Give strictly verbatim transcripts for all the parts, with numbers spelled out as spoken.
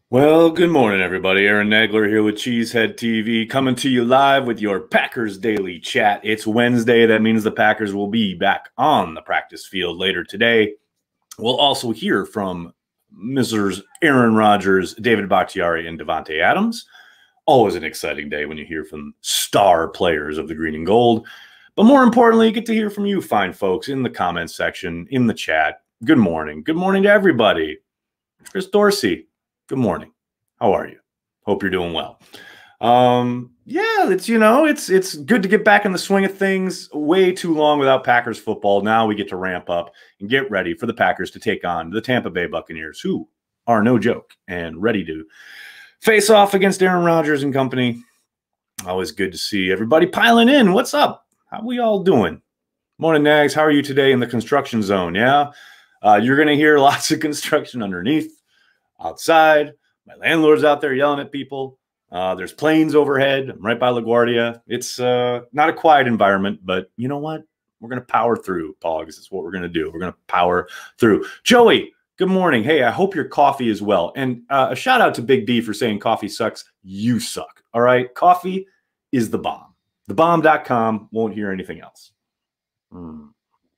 Well, good morning, everybody. Aaron Nagler here with Cheesehead T V, coming to you live with your Packers Daily Chat. It's Wednesday. That means the Packers will be back on the practice field later today. We'll also hear from Missus Aaron Rodgers, David Bakhtiari, and Davante Adams. Always an exciting day when you hear from star players of the green and gold. But more importantly, you get to hear from you fine folks in the comments section, in the chat. Good morning. Good morning to everybody. Chris Dorsey. Good morning. How are you? Hope you're doing well. Um, yeah, it's, you know, it's it's good to get back in the swing of things. Way too long without Packers football. Now we get to ramp up and get ready for the Packers to take on the Tampa Bay Buccaneers, who are no joke and ready to face off against Aaron Rodgers and company. Always good to see everybody piling in. What's up? How we all doing? Morning, Nags. How are you today in the construction zone? Yeah, uh, you're going to hear lots of construction underneath. Outside, my landlord's out there yelling at people. Uh, there's planes overhead. I'm right by LaGuardia. It's uh, not a quiet environment, but you know what? We're going to power through, Pogs. That's what we're going to do. We're going to power through. Joey, good morning. Hey, I hope your coffee is well. And uh, a shout out to Big D for saying coffee sucks. You suck. All right? Coffee is the bomb. the bomb dot com. Won't hear anything else. Hmm.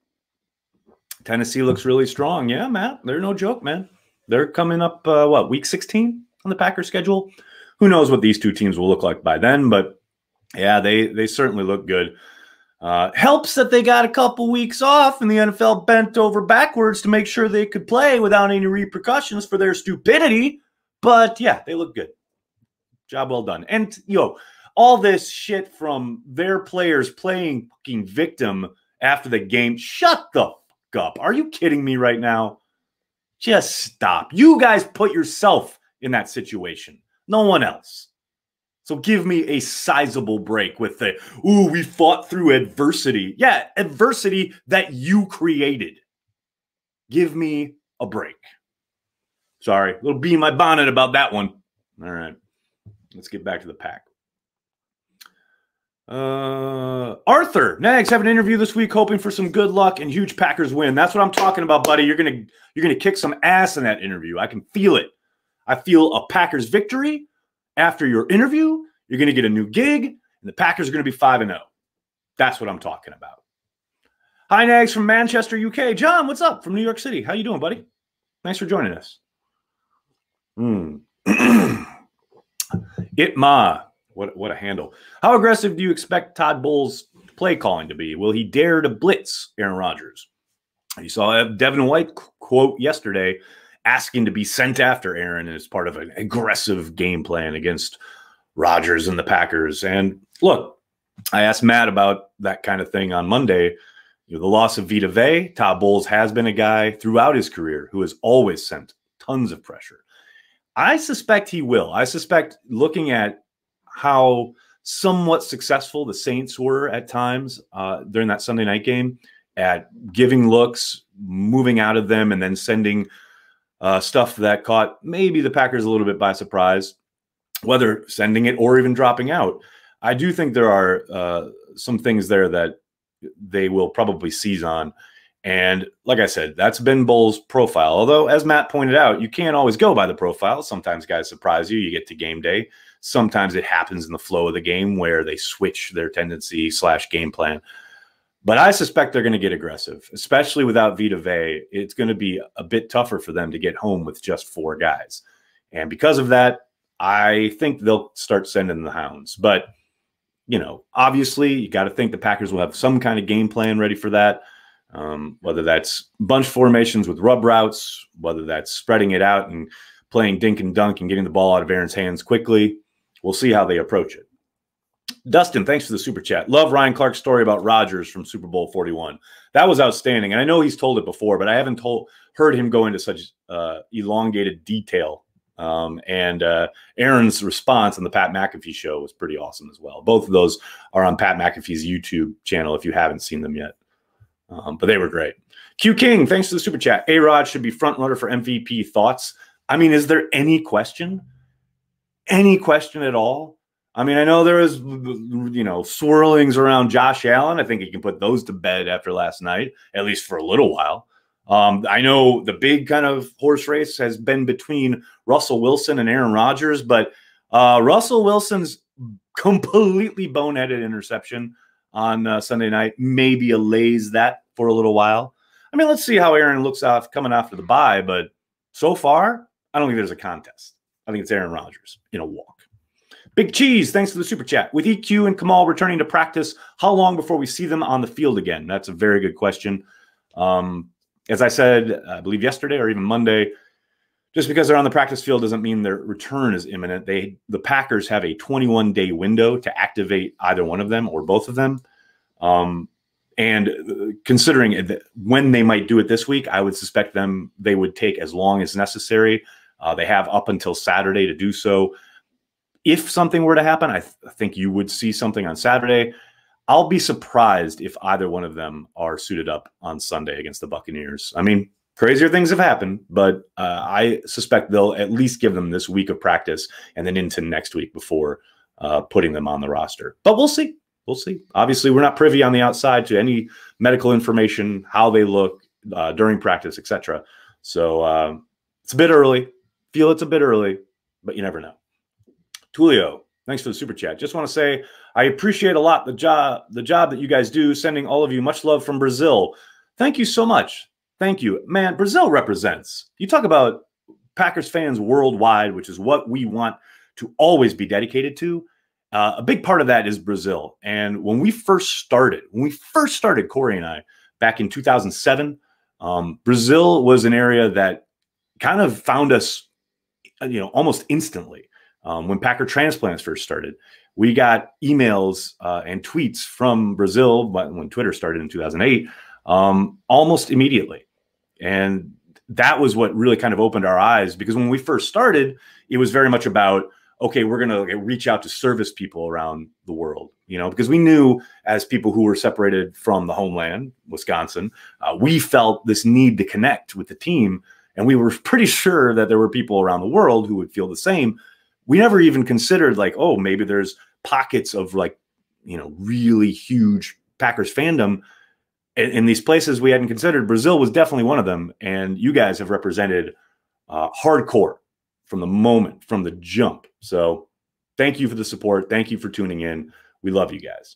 Tennessee looks really strong. Yeah, Matt. They're no joke, man. They're coming up, uh, what, week sixteen on the Packers schedule? Who knows what these two teams will look like by then, but yeah, they they certainly look good. Uh, helps that they got a couple weeks off and the N F L bent over backwards to make sure they could play without any repercussions for their stupidity. But yeah, they look good. Job well done. And, yo, all this shit from their players playing fucking victim after the game. Shut the fuck up. Are you kidding me right now? Just stop. You guys put yourself in that situation. No one else. So give me a sizable break with the, ooh, we fought through adversity. Yeah, adversity that you created. Give me a break. Sorry, a little bee in my bonnet about that one. All right, let's get back to the pack. Uh, Arthur, Nags have an interview this week, hoping for some good luck and huge Packers win. That's what I'm talking about, buddy. You're gonna you're gonna kick some ass in that interview. I can feel it. I feel a Packers victory after your interview. You're gonna get a new gig, and the Packers are gonna be five and zero. That's what I'm talking about. Hi, Nags from Manchester, U K. John, what's up from New York City? How you doing, buddy? Thanks for joining us. Hmm. Itma. What, what a handle. How aggressive do you expect Todd Bowles' play calling to be? Will he dare to blitz Aaron Rodgers? You saw Devin White quote yesterday asking to be sent after Aaron as part of an aggressive game plan against Rodgers and the Packers. And look, I asked Matt about that kind of thing on Monday. You know, the loss of Vita Vea, Todd Bowles has been a guy throughout his career who has always sent tons of pressure. I suspect he will. I suspect, looking at how somewhat successful the Saints were at times uh, during that Sunday night game at giving looks, moving out of them, and then sending uh, stuff that caught maybe the Packers a little bit by surprise, whether sending it or even dropping out. I do think there are uh, some things there that they will probably seize on. And like I said, that's been Bowles' profile. Although, as Matt pointed out, you can't always go by the profile. Sometimes guys surprise you. You get to game day. Sometimes it happens in the flow of the game where they switch their tendency slash game plan. But I suspect they're going to get aggressive, especially without Vita Vea. It's going to be a bit tougher for them to get home with just four guys. And because of that, I think they'll start sending the hounds. But, you know, obviously you got to think the Packers will have some kind of game plan ready for that. Um, whether that's bunch formations with rub routes, whether that's spreading it out and playing dink and dunk and getting the ball out of Aaron's hands quickly. We'll see how they approach it. Dustin, thanks for the super chat. Love Ryan Clark's story about Rodgers from Super Bowl forty-one. That was outstanding. And I know he's told it before, but I haven't told heard him go into such uh, elongated detail. Um, and uh, Aaron's response on the Pat McAfee show was pretty awesome as well. Both of those are on Pat McAfee's YouTube channel if you haven't seen them yet. Um, but they were great. Q King, thanks for the super chat. A-Rod should be front runner for M V P. Thoughts? I mean, is there any question? Any question at all? I mean, I know there is, you know, swirlings around Josh Allen. I think he can put those to bed after last night, at least for a little while. Um, I know the big kind of horse race has been between Russell Wilson and Aaron Rodgers, but uh, Russell Wilson's completely boneheaded interception on uh, Sunday night maybe allays that for a little while. I mean, let's see how Aaron looks off coming after the bye, but so far, I don't think there's a contest. I think it's Aaron Rodgers in a walk. Big Cheese, thanks for the super chat. With E Q and Kamal returning to practice, how long before we see them on the field again? That's a very good question. Um, as I said, I believe yesterday or even Monday, just because they're on the practice field doesn't mean their return is imminent. They, the Packers have a twenty-one day window to activate either one of them or both of them. Um, and considering when they might do it this week, I would suspect them they would take as long as necessary. Uh, they have up until Saturday to do so. If something were to happen, I, th I think you would see something on Saturday. I'll be surprised if either one of them are suited up on Sunday against the Buccaneers. I mean, crazier things have happened, but uh, I suspect they'll at least give them this week of practice and then into next week before uh, putting them on the roster. But we'll see. We'll see. Obviously, we're not privy on the outside to any medical information, how they look uh, during practice, et cetera. So uh, it's a bit early. Feel it's a bit early, but you never know. Tulio, thanks for the super chat. Just want to say I appreciate a lot the job the job that you guys do. Sending all of you much love from Brazil. Thank you so much. Thank you. Man, Brazil represents. You talk about Packers fans worldwide, which is what we want to always be dedicated to. Uh, a big part of that is Brazil. And when we first started, when we first started, Corey and I, back in two thousand seven, um, Brazil was an area that kind of found us, you know, almost instantly. Um, when Packer Transplants first started, we got emails uh, and tweets from Brazil, but when Twitter started in two thousand eight, um, almost immediately. And that was what really kind of opened our eyes, because when we first started, it was very much about, okay, we're going to like, reach out to service people around the world, you know, because we knew as people who were separated from the homeland, Wisconsin, uh, we felt this need to connect with the team. And we were pretty sure that there were people around the world who would feel the same. We never even considered like, oh, maybe there's pockets of like, you know, really huge Packers fandom in, in these places we hadn't considered. Brazil was definitely one of them. And you guys have represented uh, hardcore from the moment, from the jump. So thank you for the support. Thank you for tuning in. We love you guys.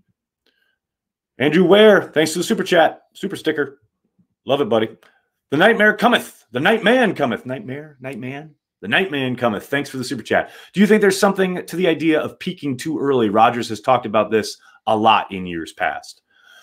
Andrew Ware, thanks for the super chat, super sticker. Love it, buddy. The nightmare cometh. The nightman cometh. Nightmare, nightman. The Nightman cometh. Thanks for the super chat. Do you think there's something to the idea of peaking too early? Rodgers has talked about this a lot in years past.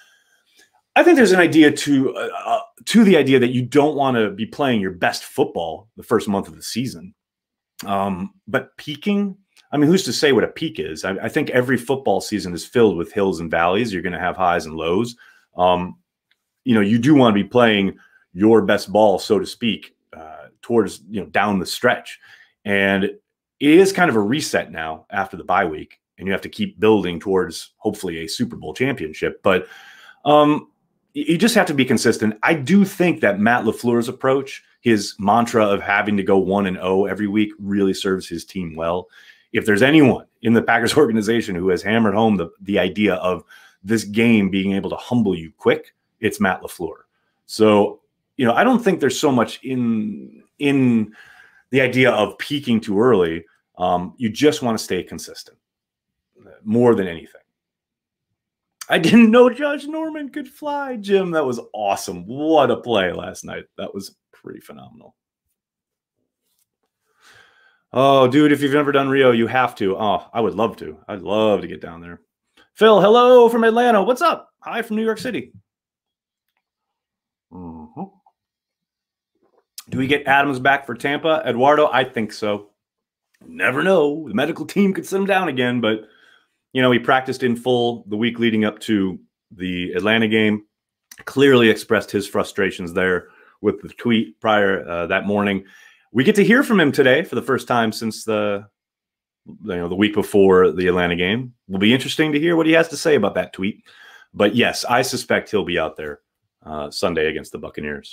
I think there's an idea to uh, uh, to the idea that you don't want to be playing your best football the first month of the season. Um, but peaking, I mean, who's to say what a peak is? I, I think every football season is filled with hills and valleys. You're going to have highs and lows. Um, you know, you do want to be playing your best ball, so to speak, uh, towards, you know, down the stretch. And it is kind of a reset now after the bye week, and you have to keep building towards hopefully a Super Bowl championship. But um, you just have to be consistent. I do think that Matt LaFleur's approach, his mantra of having to go one and oh every week, really serves his team well. If there's anyone in the Packers organization who has hammered home the, the idea of this game being able to humble you quick, it's Matt LaFleur. So, you know, I don't think there's so much in in the idea of peaking too early. Um, you just want to stay consistent more than anything. I didn't know Josh Norman could fly, Jim. That was awesome. What a play last night. That was pretty phenomenal. Oh, dude, if you've never done Rio, you have to. Oh, I would love to. I'd love to get down there. Phil, hello from Atlanta. What's up? Hi from New York City. Mm-hmm. Do we get Adams back for Tampa? Eduardo, I think so. Never know. The medical team could sit him down again, but, you know, he practiced in full the week leading up to the Atlanta game. Clearly expressed his frustrations there with the tweet prior uh, that morning. We get to hear from him today for the first time since the, you know, the week before the Atlanta game. Will be interesting to hear what he has to say about that tweet. But yes, I suspect he'll be out there uh, Sunday against the Buccaneers.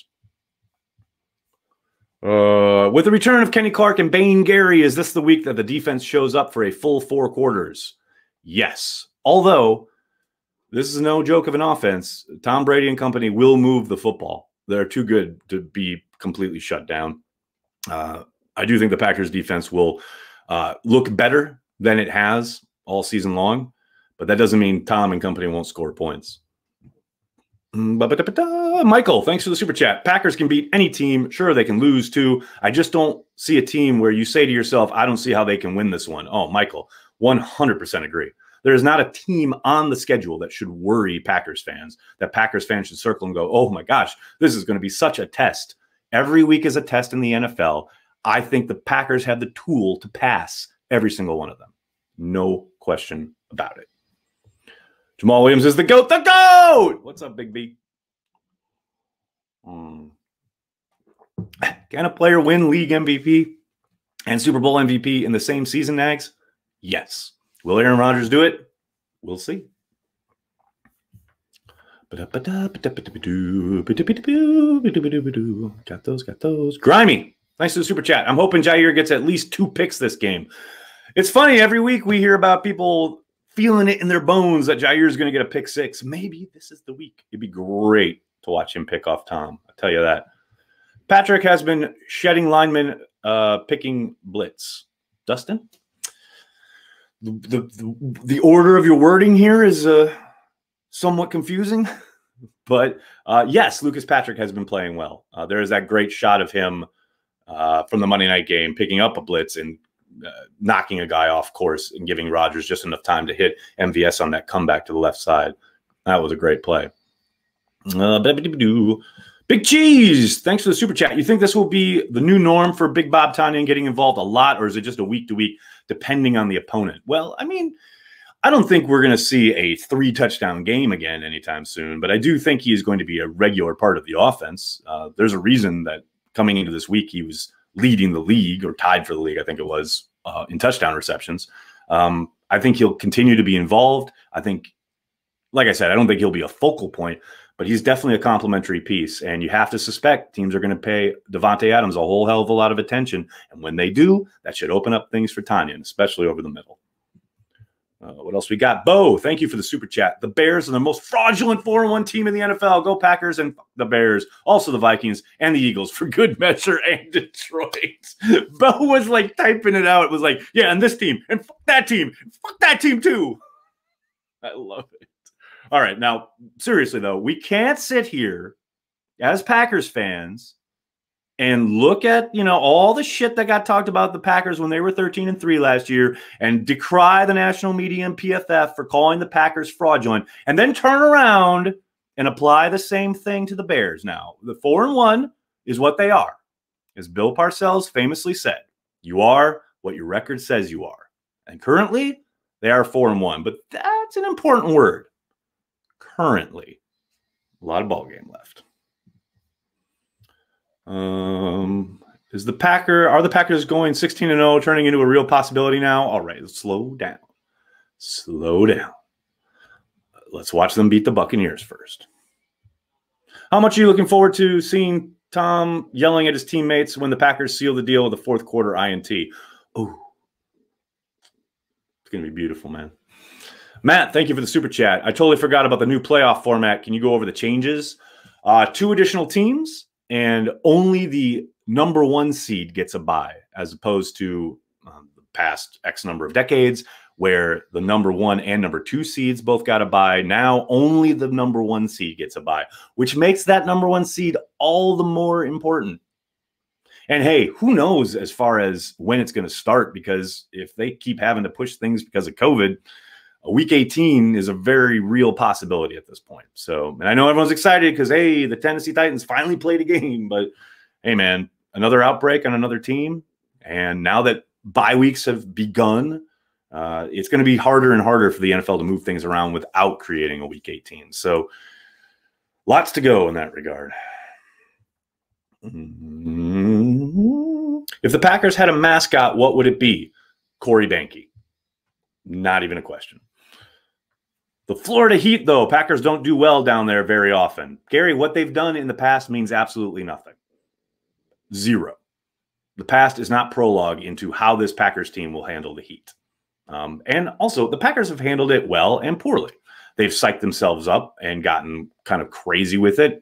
Uh, with the return of Kenny Clark and Bane Gary, is this the week that the defense shows up for a full four quarters? Yes. Although this is no joke of an offense, Tom Brady and company will move the football. They're too good to be completely shut down. Uh, I do think the Packers defense will uh, look better than it has all season long, but that doesn't mean Tom and company won't score points. Michael, thanks for the super chat. Packers can beat any team. Sure, they can lose too. I just don't see a team where you say to yourself, I don't see how they can win this one. Oh, Michael, one hundred percent agree. There is not a team on the schedule that should worry Packers fans, that Packers fans should circle and go, oh my gosh, this is going to be such a test. Every week is a test in the N F L. I think the Packers have the tool to pass every single one of them. No question about it. Jamal Williams is the GOAT, the GOAT! What's up, Big B? Hmm. Can a player win league M V P and Super Bowl M V P in the same season, Nags? Yes. Will Aaron Rodgers do it? We'll see. Got those, got those. Grimy, thanks to the super chat. I'm hoping Jair gets at least two picks this game. It's funny, every week we hear about people feeling it in their bones that Jair is going to get a pick six. Maybe this is the week. It'd be great to watch him pick off Tom. I'll tell you that. Patrick has been shedding linemen, uh, picking blitz. Dustin? The, the, the order of your wording here is uh, somewhat confusing. But uh, yes, Lucas Patrick has been playing well. Uh, there is that great shot of him uh, from the Monday night game picking up a blitz and uh, knocking a guy off course and giving Rodgers just enough time to hit M V S on that comeback to the left side. That was a great play. Uh, Big Cheese, thanks for the super chat. You think this will be the new norm for Big Bob Tonyan getting involved a lot, or is it just a week-to-week depending on the opponent? Well, I mean, I don't think we're going to see a three-touchdown game again anytime soon, but I do think he is going to be a regular part of the offense. Uh, there's a reason that coming into this week he was leading the league, or tied for the league, I think it was, uh, in touchdown receptions. Um, I think he'll continue to be involved. I think, like I said, I don't think he'll be a focal point, but he's definitely a complimentary piece, and you have to suspect teams are going to pay Davante Adams a whole hell of a lot of attention, and when they do, that should open up things for Tonyan, especially over the middle. Uh, what else we got? Bo, thank you for the super chat. The Bears are the most fraudulent four and one team in the N F L. Go Packers and the Bears. Also the Vikings and the Eagles for good measure, and Detroit. Bo was like typing it out. It was like, yeah, and this team, and fuck that team, fuck that team too. I love it. All right, now, seriously, though, we can't sit here as Packers fans and look at, you know, all the shit that got talked about the Packers when they were thirteen and three last year and decry the national media and P F F for calling the Packers fraudulent, and then turn around and apply the same thing to the Bears now. The four and one is what they are. As Bill Parcells famously said, you are what your record says you are. And currently, they are four and one, but that's an important word. Currently, a lot of ball game left. Um, is the Packer are the Packers going sixteen and oh, turning into a real possibility now? All right, slow down, slow down. Let's watch them beat the Buccaneers first. How much are you looking forward to seeing Tom yelling at his teammates when the Packers seal the deal with the fourth quarter I N T? Oh, it's gonna be beautiful, man. Matt, thank you for the super chat. I totally forgot about the new playoff format. Can you go over the changes? Uh, two additional teams, and only the number one seed gets a bye, as opposed to um, the past X number of decades, where the number one and number two seeds both got a bye. Now only the number one seed gets a bye, which makes that number one seed all the more important. And hey, who knows as far as when it's going to start, because if they keep having to push things because of COVID, a week eighteen is a very real possibility at this point. So, and I know everyone's excited because, hey, the Tennessee Titans finally played a game. But, hey, man, another outbreak on another team. And now that bye weeks have begun, uh, it's going to be harder and harder for the N F L to move things around without creating a week eighteen. So, lots to go in that regard. Mm-hmm. If the Packers had a mascot, what would it be? Corey Banke. Not even a question. The Florida Heat, though, Packers don't do well down there very often. Gary, what they've done in the past means absolutely nothing. Zero. The past is not prologue into how this Packers team will handle the Heat. Um, and also, the Packers have handled it well and poorly. They've psyched themselves up and gotten kind of crazy with it.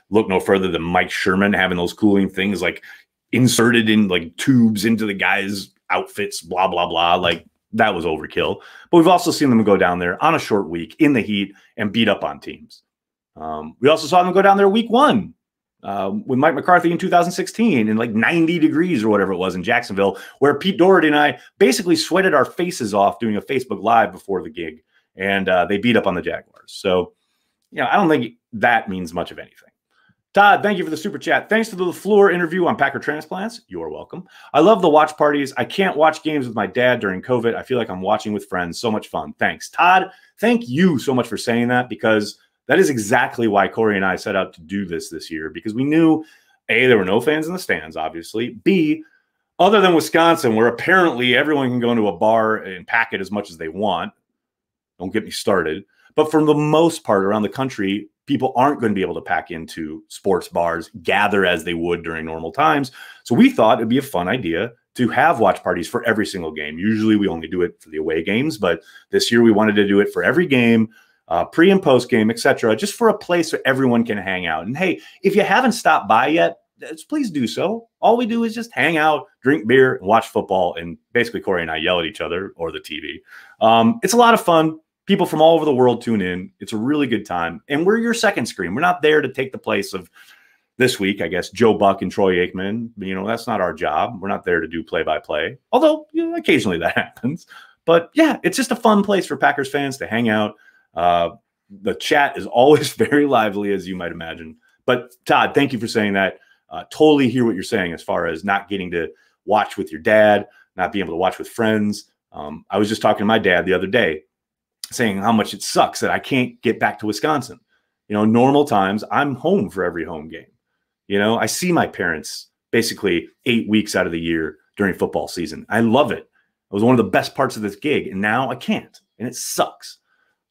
look no further than Mike Sherman having those cooling things like inserted in like tubes into the guys' outfits, blah, blah, blah. Like that was overkill. But we've also seen them go down there on a short week in the heat and beat up on teams. Um, we also saw them go down there week one uh, with Mike McCarthy in two thousand sixteen in like ninety degrees or whatever it was in Jacksonville, where Pete Doherty and I basically sweated our faces off doing a Facebook Live before the gig. And uh, they beat up on the Jaguars. So, you know, I don't think that means much of anything. Todd, thank you for the super chat. Thanks to the LaFleur interview on Packer transplants. You're welcome. I love the watch parties. I can't watch games with my dad during COVID. I feel like I'm watching with friends. So much fun. Thanks. Todd, thank you so much for saying that, because that is exactly why Corey and I set out to do this this year, because we knew, A, there were no fans in the stands, obviously. B, other than Wisconsin, where apparently everyone can go into a bar and pack it as much as they want. Don't get me started. But for the most part around the country, people aren't going to be able to pack into sports bars, gather as they would during normal times. So we thought it'd be a fun idea to have watch parties for every single game. Usually we only do it for the away games, but this year we wanted to do it for every game, uh, pre and post game, et cetera, just for a place where everyone can hang out. And hey, if you haven't stopped by yet, please do so. All we do is just hang out, drink beer, and watch football. And basically Corey and I yell at each other or the T V. Um, it's a lot of fun. People from all over the world tune in. It's a really good time. And we're your second screen. We're not there to take the place of this week, I guess, Joe Buck and Troy Aikman. You know, that's not our job. We're not there to do play-by-play, although you know, occasionally that happens. But yeah, it's just a fun place for Packers fans to hang out. Uh, the chat is always very lively, as you might imagine. But Todd, thank you for saying that. Uh, totally hear what you're saying as far as not getting to watch with your dad, not being able to watch with friends. Um, I was just talking to my dad the other day, saying how much it sucks that I can't get back to Wisconsin. You know, normal times I'm home for every home game. You know, I see my parents basically eight weeks out of the year during football season. I love it. It was one of the best parts of this gig. And now I can't, and it sucks.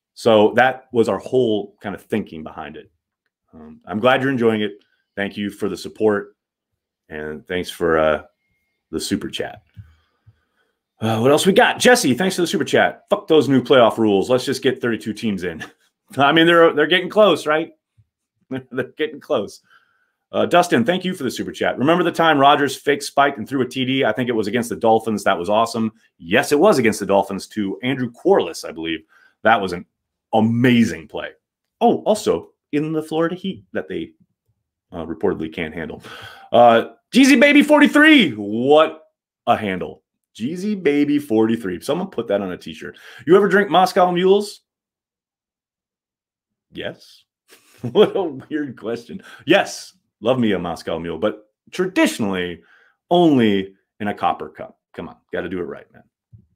So that was our whole kind of thinking behind it. Um, I'm glad you're enjoying it. Thank you for the support. And thanks for uh, the super chat. Uh, what else we got? Jesse, thanks for the super chat. Fuck those new playoff rules. Let's just get thirty-two teams in. I mean, they're they're getting close, right? They're getting close. Uh, Dustin, thank you for the super chat. Remember the time Rodgers fake spiked and threw a T D? I think it was against the Dolphins. That was awesome. Yes, it was against the Dolphins to Andrew Quarless, I believe. That was an amazing play. Oh, also in the Florida Heat that they uh, reportedly can't handle. Uh, Jeezy Baby forty-three. What a handle. Jeezy Baby forty-three. Someone put that on a t-shirt. You ever drink Moscow Mules? Yes. What a weird question. Yes. Love me a Moscow Mule, but traditionally only in a copper cup. Come on. Got to do it right, man.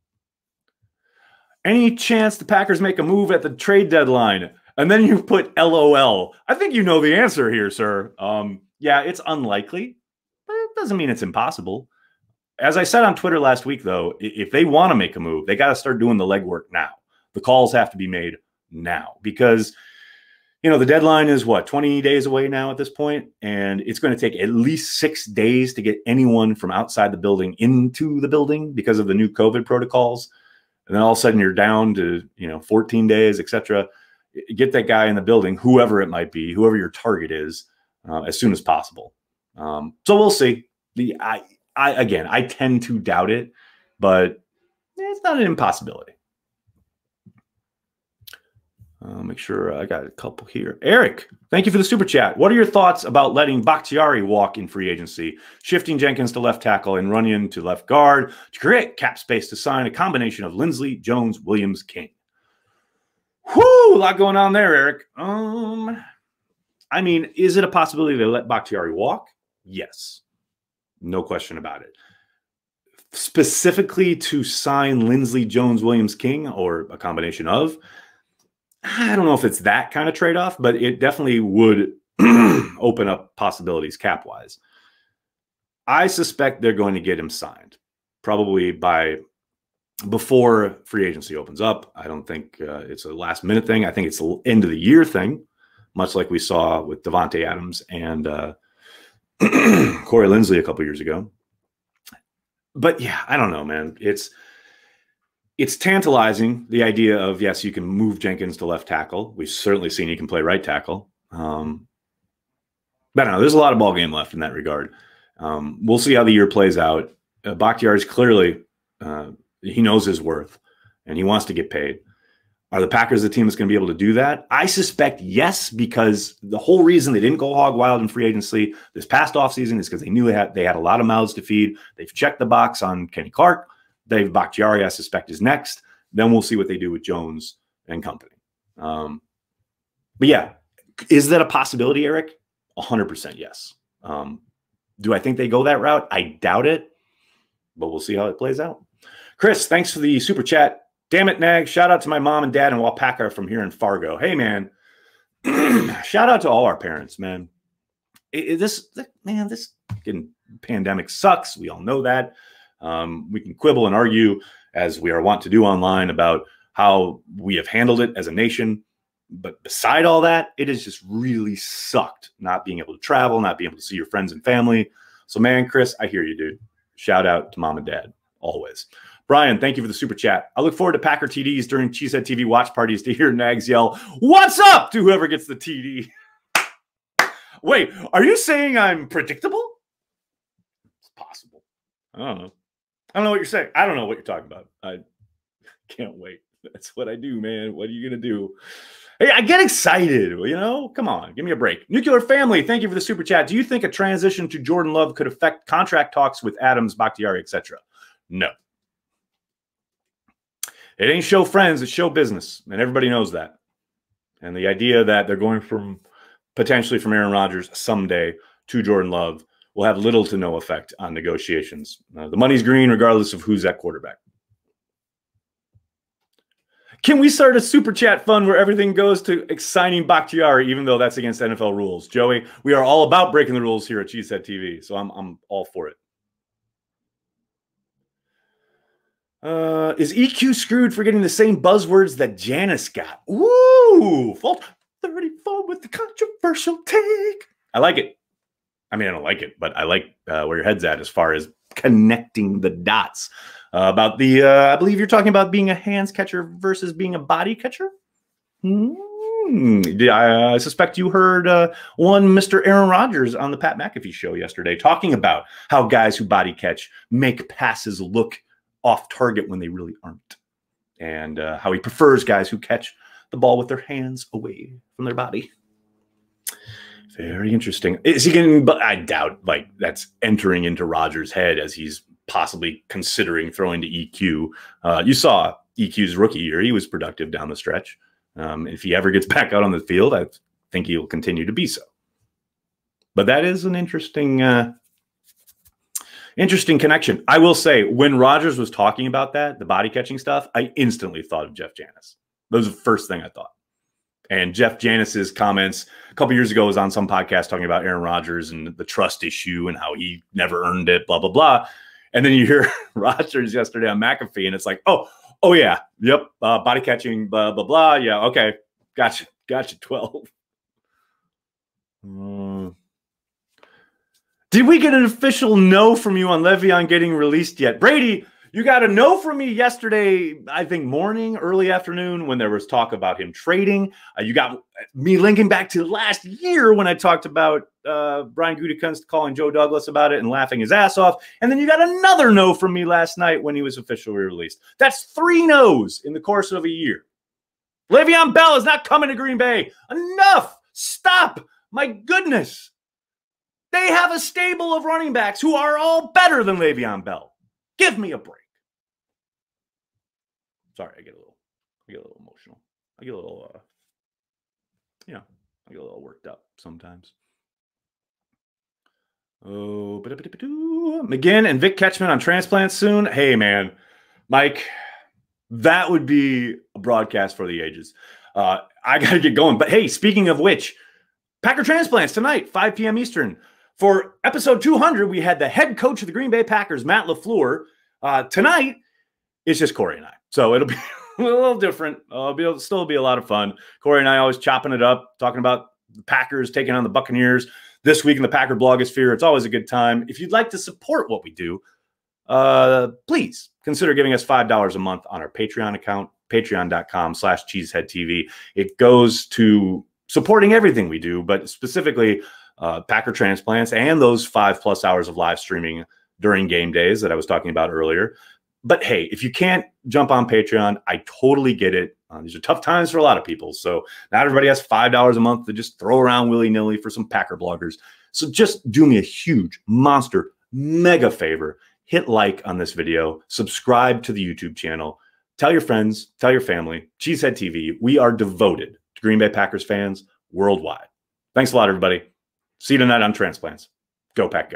Any chance the Packers make a move at the trade deadline? And then you put L O L. I think you know the answer here, sir. Um, yeah, it's unlikely, but it doesn't mean it's impossible. As I said on Twitter last week, though, if they want to make a move, they got to start doing the legwork now. The calls have to be made now because, you know, the deadline is what, twenty days away now at this point, and it's going to take at least six days to get anyone from outside the building into the building because of the new COVID protocols. And then all of a sudden you're down to, you know, fourteen days, et cetera. Get that guy in the building, whoever it might be, whoever your target is, uh, as soon as possible. Um, so we'll see. The I. I, again, I tend to doubt it, but it's not an impossibility. Uh, make sure I got a couple here. Eric, thank you for the super chat. What are your thoughts about letting Bakhtiari walk in free agency, shifting Jenkins to left tackle and Runyon to left guard to create cap space to sign a combination of Lindsley, Jones, Williams, King? Whoo, a lot going on there, Eric. Um, I mean, is it a possibility to let Bakhtiari walk? Yes. No question about it. Specifically to sign Lindsley, Jones, Williams, King, or a combination of, I don't know if it's that kind of trade-off, but it definitely would open up possibilities cap-wise. I suspect they're going to get him signed, probably by before free agency opens up. I don't think uh, it's a last-minute thing. I think it's an end-of-the-year thing, much like we saw with Davante Adams and uh, Corey Lindsley a couple years ago. But yeah, I don't know, man. It's it's tantalizing, the idea of, yes, you can move Jenkins to left tackle. We've certainly seen he can play right tackle. Um, But I don't know. There's a lot of ball game left in that regard. Um, we'll see how the year plays out. Uh, Bakhtiari is clearly uh, he knows his worth, and he wants to get paid. Are the Packers the team that's going to be able to do that? I suspect yes, because the whole reason they didn't go hog wild in free agency this past offseason is because they knew they had, they had a lot of mouths to feed. They've checked the box on Kenny Clark. Dave Bakhtiari, I suspect, is next. Then we'll see what they do with Jones and company. Um, but yeah, is that a possibility, Eric? one hundred percent yes. Um, do I think they go that route? I doubt it, but we'll see how it plays out. Chris, thanks for the super chat. Damn it, Nag. Shout out to my mom and dad in Waupaca from here in Fargo. Hey, man. Shout out to all our parents, man. It, it, this, man, this fucking pandemic sucks. We all know that. Um, we can quibble and argue, as we are wont to do online, about how we have handled it as a nation. But beside all that, it has just really sucked not being able to travel, not being able to see your friends and family. So, man, Chris, I hear you, dude. Shout out to mom and dad, always. Brian, thank you for the super chat. I look forward to Packer T Ds during Cheesehead T V watch parties to hear Nags yell, "What's up?" to whoever gets the T D. Wait, are you saying I'm predictable? It's possible. I don't know. I don't know what you're saying. I don't know what you're talking about. I can't wait. That's what I do, man. What are you going to do? Hey, I get excited. You know, come on, give me a break. Nuclear Family, thank you for the super chat. Do you think a transition to Jordan Love could affect contract talks with Adams, Bakhtiari, et cetera? No. It ain't show friends, it's show business, and everybody knows that. And the idea that they're going from potentially from Aaron Rodgers someday to Jordan Love will have little to no effect on negotiations. Uh, the money's green regardless of who's at quarterback. Can we start a super chat fund where everything goes to signing Bakhtiari, even though that's against N F L rules? Joey, we are all about breaking the rules here at Cheesehead T V, so I'm, I'm all for it. Uh, is E Q screwed for getting the same buzzwords that Janice got? Ooh, fault thirty-four with the controversial take. I like it. I mean, I don't like it, but I like uh, where your head's at as far as connecting the dots uh, about the, uh, I believe you're talking about being a hands catcher versus being a body catcher. Mm, I uh, suspect you heard uh, one Mister Aaron Rodgers on the Pat McAfee show yesterday talking about how guys who body catch make passes look off target when they really aren't, and uh, how he prefers guys who catch the ball with their hands away from their body. Very interesting. Is he getting, but I doubt like that's entering into Rodgers' head as he's possibly considering throwing to E Q. Uh, you saw E Q's rookie year. He was productive down the stretch. Um, if he ever gets back out on the field, I think he'll continue to be so. But that is an interesting, uh, Interesting connection. I will say, when Rodgers was talking about that, the body catching stuff, I instantly thought of Jeff Janis. That was the first thing I thought. And Jeff Janis's comments a couple years ago was on some podcast talking about Aaron Rodgers and the trust issue and how he never earned it, blah, blah, blah. And then you hear Rodgers yesterday on McAfee, and it's like, oh, oh yeah, yep, uh, body catching, blah, blah, blah. Yeah, okay, gotcha, gotcha, twelve. Um, Did we get an official no from you on Le'Veon getting released yet? Brady, you got a no from me yesterday, I think morning, early afternoon, when there was talk about him trading. Uh, you got me linking back to last year when I talked about uh, Brian Gutekunst calling Joe Douglas about it and laughing his ass off. And then you got another no from me last night when he was officially released. That's three no's in the course of a year. Le'Veon Bell is not coming to Green Bay. Enough. Stop. My goodness. They have a stable of running backs who are all better than Le'Veon Bell. Give me a break. Sorry, I get a little, I get a little emotional. I get a little, uh, you know, I get a little worked up sometimes. Oh, McGinn and Vic Ketchman on transplants soon. Hey, man, Mike, that would be a broadcast for the ages. Uh, I got to get going. But hey, speaking of which, Packer transplants tonight, five p.m. Eastern. For episode two hundred, we had the head coach of the Green Bay Packers, Matt LaFleur. Uh, tonight, it's just Corey and I. So it'll be a little different. Uh, it'll, be, it'll still be a lot of fun. Corey and I always chopping it up, talking about the Packers taking on the Buccaneers this week in the Packer blogosphere. It's always a good time. If you'd like to support what we do, uh, please consider giving us five dollars a month on our Patreon account, patreon.com slash cheeseheadtv. It goes to supporting everything we do, but specifically uh, Packer transplants and those five plus hours of live streaming during game days that I was talking about earlier. But hey, if you can't jump on Patreon, I totally get it. Uh, these are tough times for a lot of people. So not everybody has five dollars a month to just throw around willy-nilly for some Packer bloggers. So just do me a huge, monster, mega favor. Hit like on this video. Subscribe to the YouTube channel. Tell your friends. Tell your family. Cheesehead T V. We are devoted to Green Bay Packers fans worldwide. Thanks a lot, everybody. See you tonight on Transplants. Go Pack Go.